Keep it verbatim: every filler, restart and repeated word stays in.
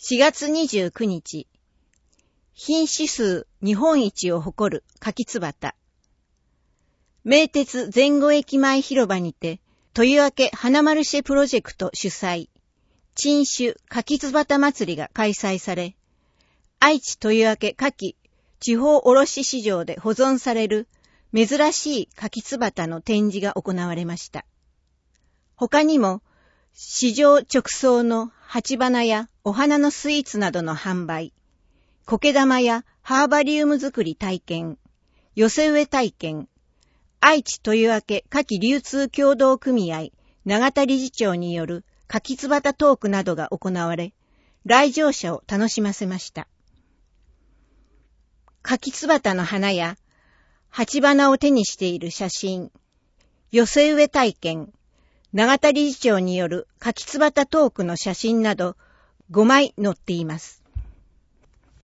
しがつにじゅうくにち、品種数日本一を誇る柿つばた。名鉄前後駅前広場にて、というわけ花マルシェプロジェクト主催、珍種柿つばた祭りが開催され、愛知というわけ柿地方卸市場で保存される珍しい柿つばたの展示が行われました。他にも、市場直送の鉢花やお花のスイーツなどの販売、苔玉やハーバリウム作り体験、寄せ植え体験、愛知というわけ柿流通協同組合永田理事長による柿つばたトークなどが行われ、来場者を楽しませました。柿つばたの花や鉢花を手にしている写真、寄せ植え体験、永田理事長による柿つばたトークの写真などごまい載っています。